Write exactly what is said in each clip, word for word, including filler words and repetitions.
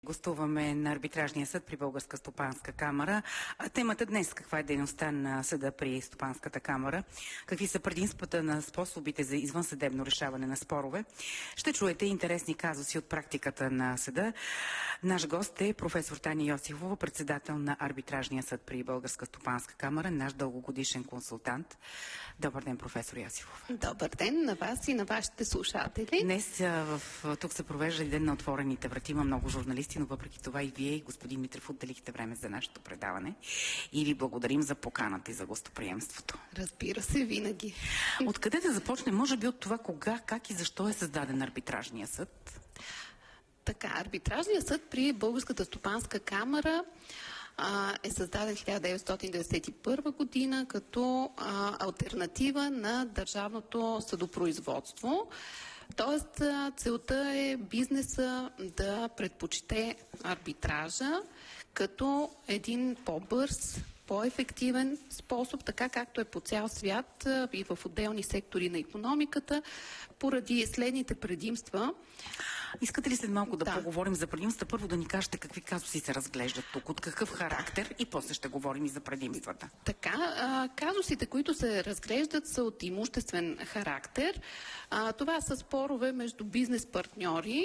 Гостуваме на арбитражния съд при Българска стопанска камара. А темата днес: каква е дейността на съда при стопанската камара? Какви са предимствата на способите за извънсъдебно решаване на спорове? Ще чуете интересни казуси от практиката на съда. Наш гост е професор Таня Йосифова, председател на арбитражния съд при Българска стопанска камара, наш дългогодишен консултант. Добър ден, професор Йосифов. Добър ден на вас и на вашите слушатели. Днес в, тук се провежда ден на отворените врати. Има много журналисти, но въпреки това и вие, и господин Митрев, отделихте време за нашето предаване. И ви благодарим за поканата и за гостоприемството. Разбира се, винаги. Откъде да започнем? Може би от това кога, как и защо е създаден арбитражния съд? Така, арбитражният съд при Българската стопанска камара а, е създаден хиляда деветстотин деветдесет и първа година като а, алтернатива на държавното съдопроизводство. Тоест, целта е бизнеса да предпочете арбитража като един по-бърз, по-ефективен способ, така както е по цял свят и в отделни сектори на икономиката, поради следните предимства. Искате ли след малко да, да поговорим за предимствата? Първо да ни кажете какви казуси се разглеждат тук, от какъв характер, и после ще говорим и за предимствата. Така, а, казусите, които се разглеждат, са от имуществен характер. А, това са спорове между бизнес партньори.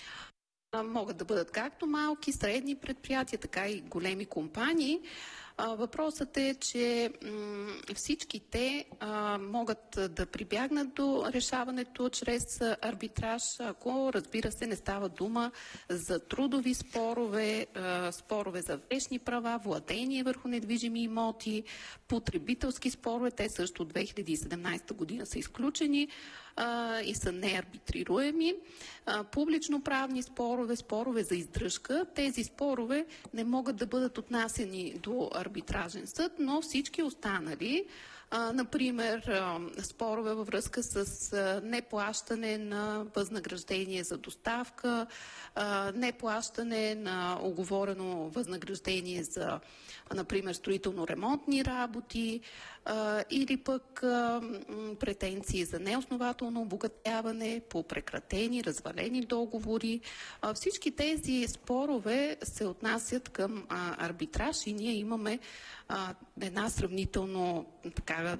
А, могат да бъдат както малки, средни предприятия, така и големи компании. Въпросът е, че всички те а, могат да прибягнат до решаването чрез арбитраж, ако, разбира се, не става дума за трудови спорове, а, спорове за вещни права, владение върху недвижими имоти, потребителски спорове. Те също от две хиляди и седемнадесета година са изключени а, и са неарбитрируеми. А, публично-правни спорове, спорове за издръжка. Тези спорове не могат да бъдат отнасяни до арбитражен съд, но всички останали, а, например, а, спорове във връзка с а, неплащане на възнаграждение за доставка, а, неплащане на уговорено възнаграждение за, например, строително-ремонтни работи, а, или пък а, претенции за неоснователно обогатяване по прекратени, развалени договори. А, всички тези спорове се отнасят към а, арбитраж и ние имаме а, една сравнително така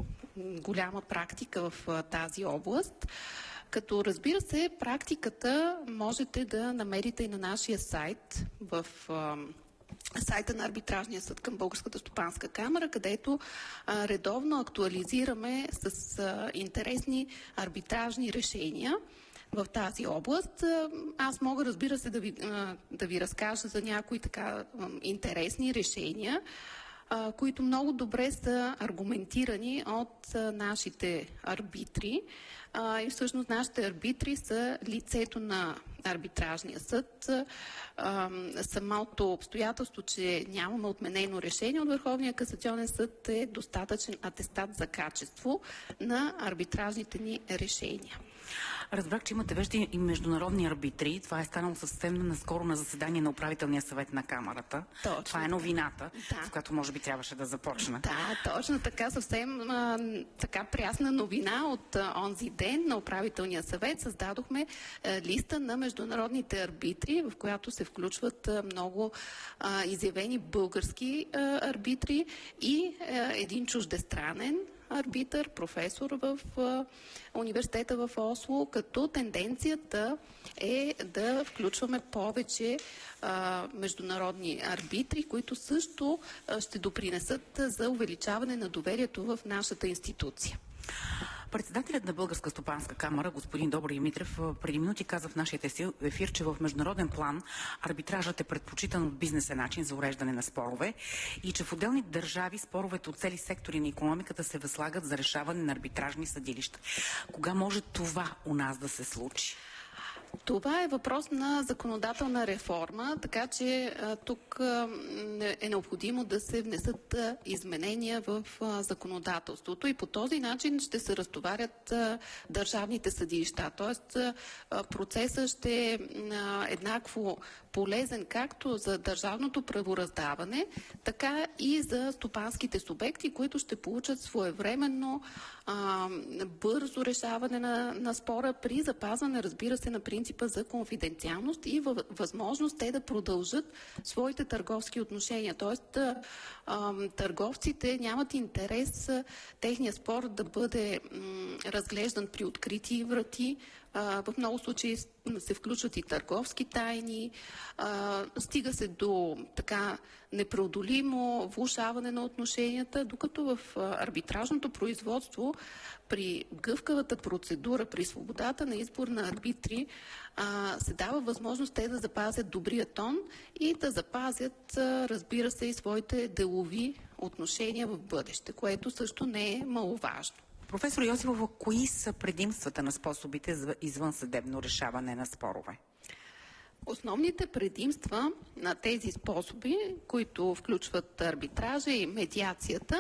голяма практика в а, тази област. Като, разбира се, практиката можете да намерите и на нашия сайт, в а, сайта на арбитражния съд към Българската стопанска камара, където а, редовно актуализираме с а, интересни арбитражни решения в тази област. Аз мога, разбира се, да ви, а, да ви разкажа за някои така а, интересни решения, а, които много добре са аргументирани от а, нашите арбитри. А, и всъщност нашите арбитри са лицето на арбитражния съд. А, самото обстоятелство, че нямаме отменено решение от Върховния касационен съд, е достатъчен атестат за качество на арбитражните ни решения. Разбрах, че имате вежди и международни арбитри. Това е станало съвсем наскоро на заседание на управителния съвет на камарата. Точно. Това е новината, да. с която може би трябваше да започна. Да, точно така, съвсем а, така прясна новина от а, онзи ден на управителния съвет. Създадохме а, листа на международните арбитри, в която се включват а, много а, изявени български а, арбитри и а, един чуждестранен арбитър, професор в а, университета в Осло, като тенденцията е да включваме повече а, международни арбитри, които също а, ще допринесат за увеличаване на доверието в нашата институция. Председателят на Българска стопанска камара, господин Добри Митрев, преди минути каза в нашия ефир, че в международен план арбитражът е предпочитан от бизнесен начин за уреждане на спорове и че в отделни държави споровете от цели сектори на икономиката се възлагат за решаване на арбитражни съдилища. Кога може това у нас да се случи? Това е въпрос на законодателна реформа, така че а, тук а, е необходимо да се внесат а, изменения в а, законодателството и по този начин ще се разтоварят а, държавните съдилища. Тоест а, процесът ще е а, еднакво полезен както за държавното правораздаване, така и за стопанските субекти, които ще получат своевременно а, бързо решаване на, на спора при запазване, разбира се, на принципите принципа за конфиденциалност и възможност те да продължат своите търговски отношения. Тоест, търговците нямат интерес техния спор да бъде разглеждан при открити врати. В много случаи се включват и търговски тайни, стига се до така непреодолимо влошаване на отношенията, докато в арбитражното производство при гъвкавата процедура, при свободата на избор на арбитри се дава възможност те да запазят добрия тон и да запазят, разбира се, и своите делови отношения в бъдеще, което също не е маловажно. Професор Йосифова, кои са предимствата на способите за извънсъдебно решаване на спорове? Основните предимства на тези способи, които включват арбитража и медиацията,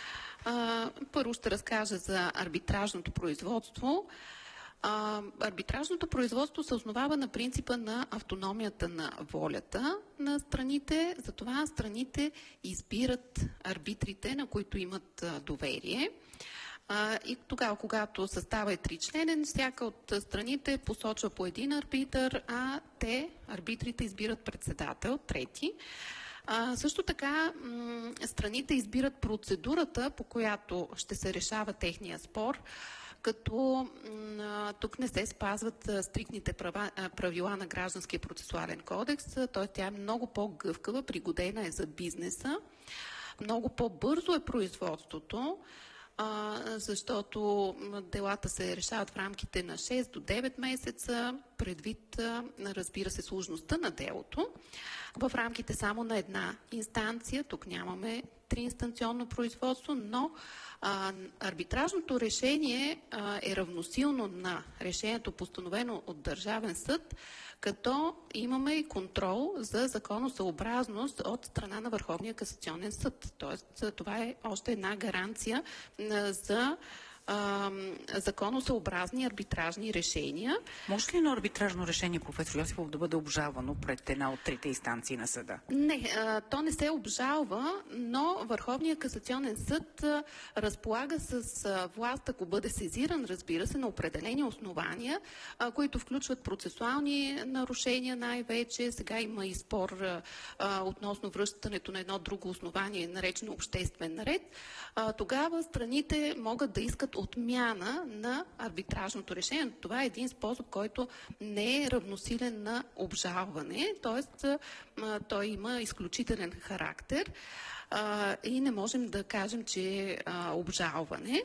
първо ще разкажа за арбитражното производство. Арбитражното производство се основава на принципа на автономията на волята на страните, затова страните избират арбитрите, на които имат доверие. И тогава, когато състава е тричленен, всяка от страните посочва по един арбитър, а те, арбитрите, избират председател, трети. А, също така, страните избират процедурата, по която ще се решава техния спор, като а, тук не се спазват а, стриктните права, а, правила на Гражданския процесуален кодекс, т.е. тя е много по-гъвкава, пригодена е за бизнеса, много по-бързо е производството, защото делата се решават в рамките на шест до девет месеца, предвид, разбира се, сложността на делото. В рамките само на една инстанция, тук нямаме триинстанционно производство, но а, арбитражното решение а, е равносилно на решението, постановено от Държавен съд, като имаме и контрол за законосъобразност от страна на Върховния касационен съд. Тоест, това е още една гаранция за а, законосъобразни арбитражни решения. Може ли едно арбитражно решение, професор Йосифов, да бъде обжалвано пред една от трите инстанции на съда? Не, а, то не се обжалва, но Върховният касационен съд а, разполага с а, власт, ако бъде сезиран, разбира се, на определени основания, а, които включват процесуални нарушения най-вече. Сега има и спор а, относно връщането на едно друго основание, наречено обществен ред. А, тогава страните могат да искат отмяна на арбитражното решение. Това е един способ, който не е равносилен на обжалване, т.е. той има изключителен характер и не можем да кажем, че е обжалване.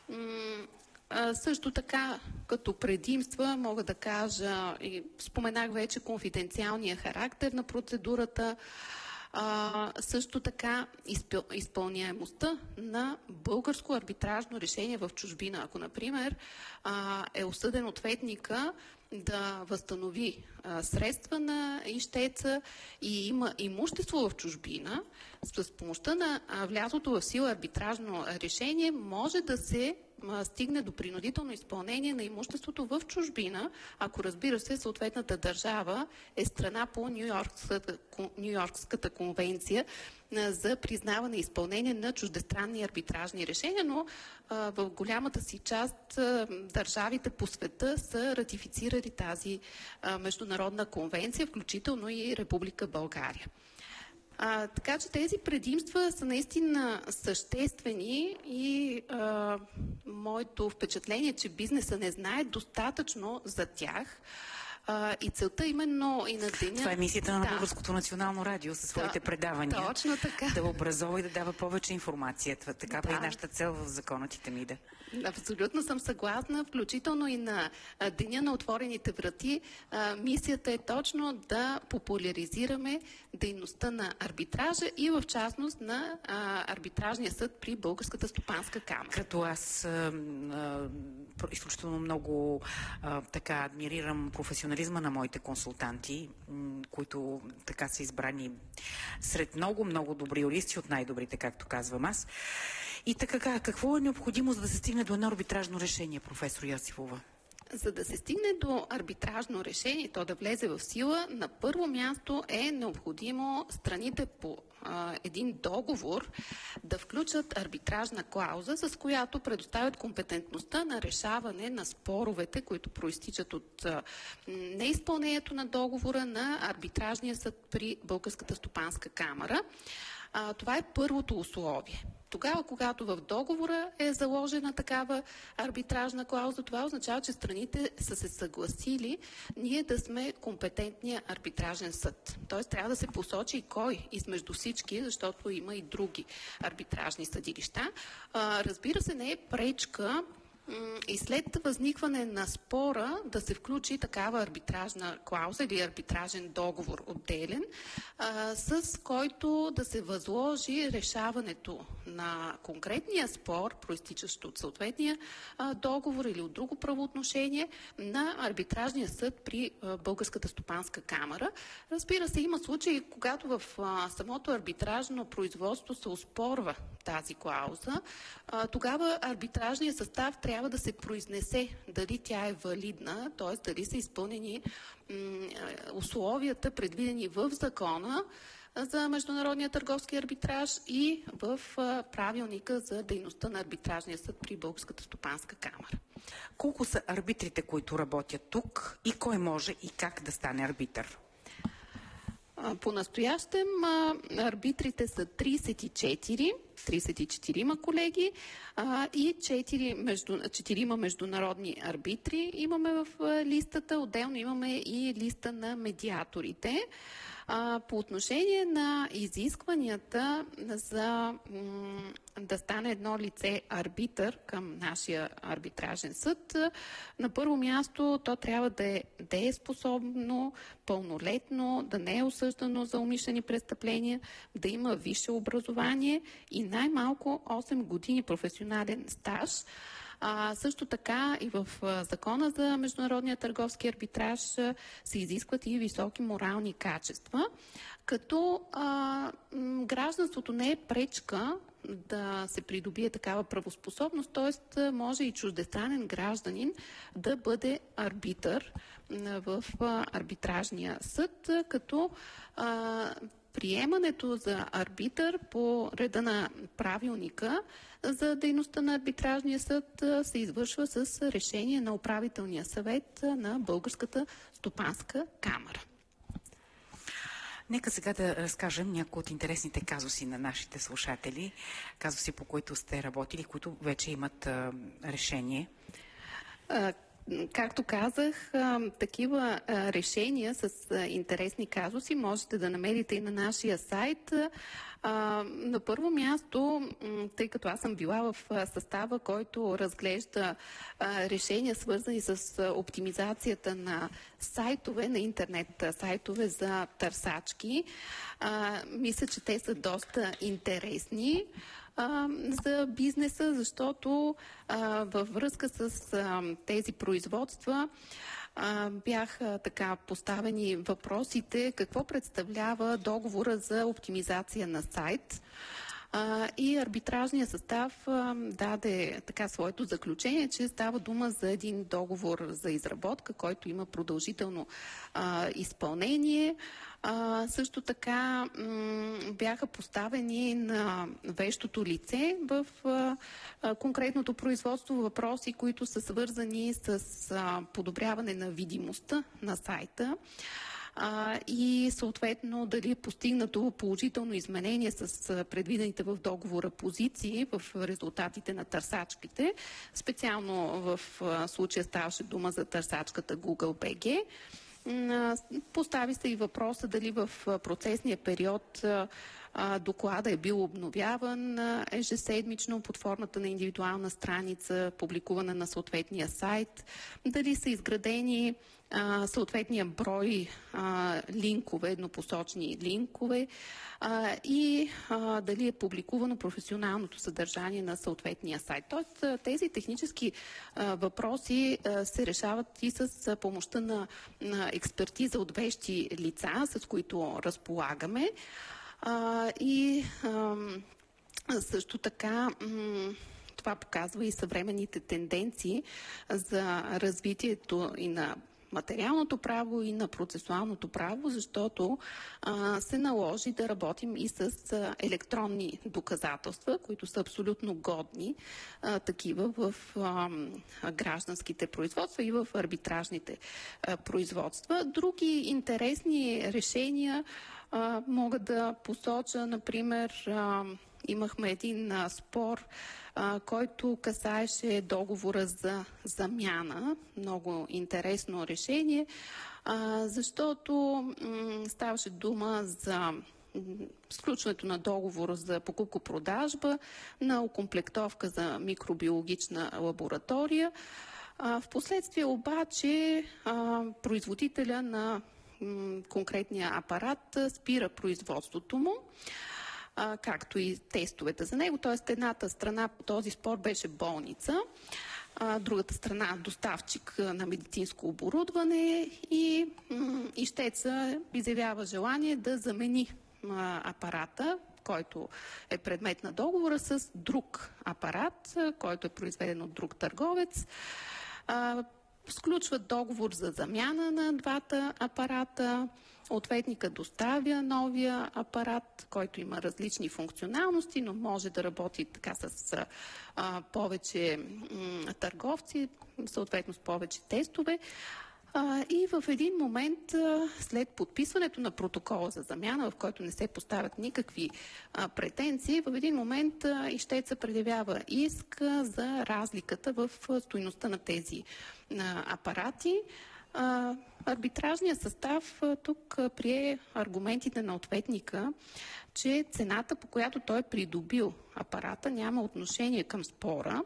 Също така, като предимства, мога да кажа, и споменах вече конфиденциалния характер на процедурата, А, също така изпъл... изпълняемостта на българско арбитражно решение в чужбина. Ако, например, а, е осъден ответника да възстанови а, средства на ищеца и има имущество в чужбина, с помощта на а, влязлото в сила арбитражно решение може да се стигне до принудително изпълнение на имуществото в чужбина, ако, разбира се, съответната държава е страна по Ню-Йоркската, Ню-Йоркската конвенция за признаване и изпълнение на чуждестранни арбитражни решения, но а, в голямата си част а, държавите по света са ратифицирали тази а, международна конвенция, включително и Република България. А, така че тези предимства са наистина съществени и а, моето впечатление, че бизнеса не знае достатъчно за тях. А, и целта именно и на деня... Това е мисията на да. Българското национално радио със своите да, предавания. Точно така. Да образова и да дава повече информация. Такава да. е нашата цел в законът и Темида. Абсолютно съм съгласна, включително и на Деня на отворените врати. Мисията е точно да популяризираме дейността на арбитража и в частност на арбитражния съд при Българската стопанска камара. Като аз а, а, изключително много а, така адмирирам професионализма на моите консултанти, които така са избрани сред много-много добри юристи, от най-добрите, както казвам аз. И така, какво е необходимо, за да се стигне до едно арбитражно решение, професор Йосифова? За да се стигне до арбитражно решение, то да влезе в сила, на първо място е необходимо страните по а, един договор да включат арбитражна клауза, с която предоставят компетентността на решаване на споровете, които проистичат от а, неизпълнението на договора на арбитражния съд при Българската стопанска камара. А, това е първото условие. Тогава, когато в договора е заложена такава арбитражна клауза, това означава, че страните са се съгласили ние да сме компетентния арбитражен съд. Тоест трябва да се посочи и кой измежду всички, защото има и други арбитражни съдилища. А, разбира се, не е пречка и след възникване на спора да се включи такава арбитражна клауза или арбитражен договор отделен, а, с който да се възложи решаването на конкретния спор, проистичащ от съответния а, договор или от друго правоотношение, на арбитражния съд при а, Българската стопанска камара. Разбира се, има случаи, когато в а, самото арбитражно производство се оспорва тази клауза, а, тогава арбитражният състав трябва да се произнесе дали тя е валидна, т.е. дали са изпълнени условията, предвидени в закона за Международния търговски арбитраж и в правилника за дейността на арбитражния съд при Българската стопанска камара. Колко са арбитрите, които работят тук и кой може и как да стане арбитър? По-настоящем арбитрите са тридесет и четири, тридесет и четири колеги а, и четири между, четирима международни арбитри имаме в листата. Отделно имаме и листа на медиаторите. А, по отношение на изискванията за м, да стане едно лице арбитър към нашия арбитражен съд, на първо място то трябва да е дееспособно, пълнолетно, да не е осъждано за умишлени престъпления, да има висше образование и най-малко осем години професионален стаж. А, също така и в а, закона за Международния търговски арбитраж а, се изискват и високи морални качества, като а, м, гражданството не е пречка да се придобие такава правоспособност, т.е. може и чуждестранен гражданин да бъде арбитър в а, арбитражния съд, като а, приемането за арбитър по реда на правилника за дейността на арбитражния съд се извършва с решение на управителния съвет на Българската стопанска камара. Нека сега да разкажем някои от интересните казуси на нашите слушатели, казуси, по които сте работили, които вече имат а, решение. А, Както казах, такива решения с интересни казуси можете да намерите и на нашия сайт. На първо място, тъй като аз съм била в състава, който разглежда решения, свързани с оптимизацията на сайтове, на интернет сайтове за търсачки, мисля, че те са доста интересни за бизнеса, защото а, във връзка с а, тези производства а, бяха така поставени въпросите какво представлява договора за оптимизация на сайт. А, и арбитражният състав а, даде така своето заключение, че става дума за един договор за изработка, който има продължително а, изпълнение. А, също така м- бяха поставени на вещото лице в а, а, конкретното производство въпроси, които са свързани с а, подобряване на видимостта на сайта. А, и съответно дали е постигнато положително изменение с предвидените в договора позиции в резултатите на търсачките. Специално в а, случая ставаше дума за търсачката Google би джи. Постави се и въпроса дали в процесния период доклада е бил обновяван ежеседмично под формата на индивидуална страница, публикувана на съответния сайт, дали са изградени а, съответния брой а, линкове, еднопосочни линкове а, и а, дали е публикувано професионалното съдържание на съответния сайт. Тоест тези технически а, въпроси а, се решават и с а, помощта на, на експертиза от вещи лица, с които разполагаме. А, и а, също така м- това показва и съвременните тенденции за развитието и на материалното право и на процесуалното право, защото а, се наложи да работим и с а, електронни доказателства, които са абсолютно годни, а, такива в а, гражданските производства и в арбитражните а, производства. Други интересни решения а, мога да посоча, например, а, имахме един а, спор, а, който касаеше договора за замяна. Много интересно решение, а, защото м, ставаше дума за сключването на договор за покупко-продажба на окомплектовка за микробиологична лаборатория. А, впоследствие обаче а, производителя на м, конкретния апарат спира производството му, А, както и тестовете за него. Тоест, едната страна по този спор беше болница, а, другата страна доставчик на медицинско оборудване и м- ищеца изявява желание да замени а, апарата, който е предмет на договора, с друг апарат, който е произведен от друг търговец. А, сключват договор за замяна на двата апарата. Ответника доставя новия апарат, който има различни функционалности, но може да работи така с а, повече м, търговци, съответно с повече тестове. А, и в един момент, а, след подписването на протокола за замяна, в който не се поставят никакви а, претенции, в един момент а, ищеца предявява иск а, за разликата в а, стойността на тези а, апарати. А, арбитражният състав а, тук а, прие аргументите на ответника, че цената, по която той е придобил апарата, няма отношение към спора.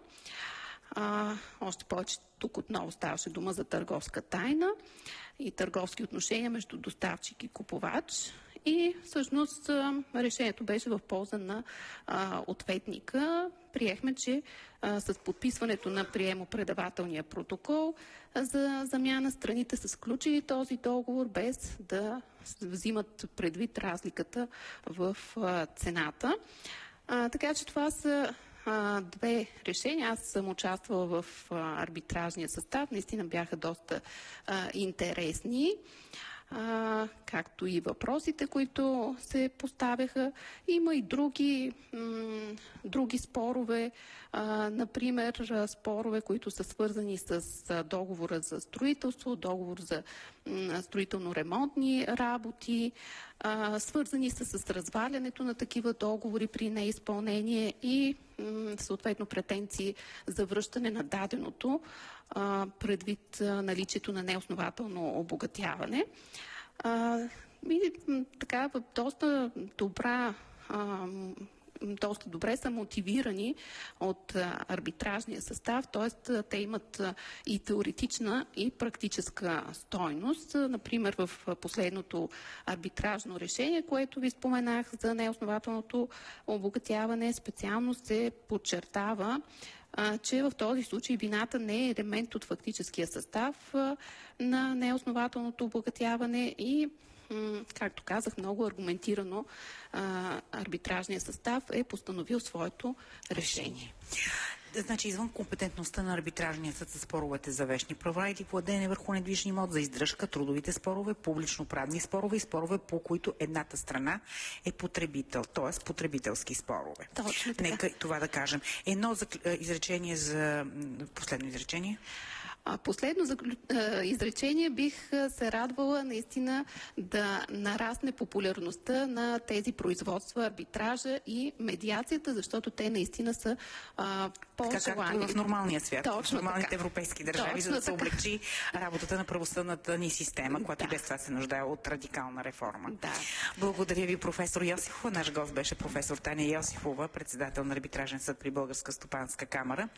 А, още повече тук отново ставаше дума за търговска тайна и търговски отношения между доставчик и купувач. И всъщност решението беше в полза на а, ответника. Приехме, че а, с подписването на приемо-предавателния протокол за замяна страните са сключили този договор без да взимат предвид разликата в а, цената. А, така че това са а, две решения. Аз съм участвала в а, арбитражния състав. Наистина бяха доста а, интересни. А, както и въпросите, които се поставяха. Има и други, м- други спорове, а, например спорове, които са свързани с а, договора за строителство, договор за м- строително-ремонтни работи, а, свързани са с развалянето на такива договори при неизпълнение и м- съответно претенции за връщане на даденото, а, предвид а, наличието на неоснователно обогатяване. А, и, така, доста добра а, доста добре са мотивирани от а, арбитражния състав, т.е. те имат а, и теоретична и практическа стойност. А, например, в последното арбитражно решение, което ви споменах за неоснователното обогатяване, специално се подчертава, а, че в този случай вината не е елемент от фактическия състав а, на неоснователното обогатяване и, както казах, много аргументирано а, арбитражният състав е постановил своето решение. Значи, извън компетентността на арбитражния съд са споровете за вещни права или владеене върху недвижим имот, за издръжка, трудовите спорове, публично-правни спорове и спорове, по които едната страна е потребител, т.е. потребителски спорове. Точно така. Нека това да кажем. Едно изречение за последно изречение. Последно изречение, бих се радвала наистина да нарасне популярността на тези производства, арбитража и медиацията, защото те наистина са по-желани. Така както в нормалния свят, Точно в нормалните така. европейски държави, Точно за да се така. облегчи работата на правосъдната ни система, която да. и без това се нуждае от радикална реформа. Да. Благодаря ви, професор Йосифова. Наш гост беше професор Таня Йосифова, председател на арбитражен съд при Българска стопанска камара.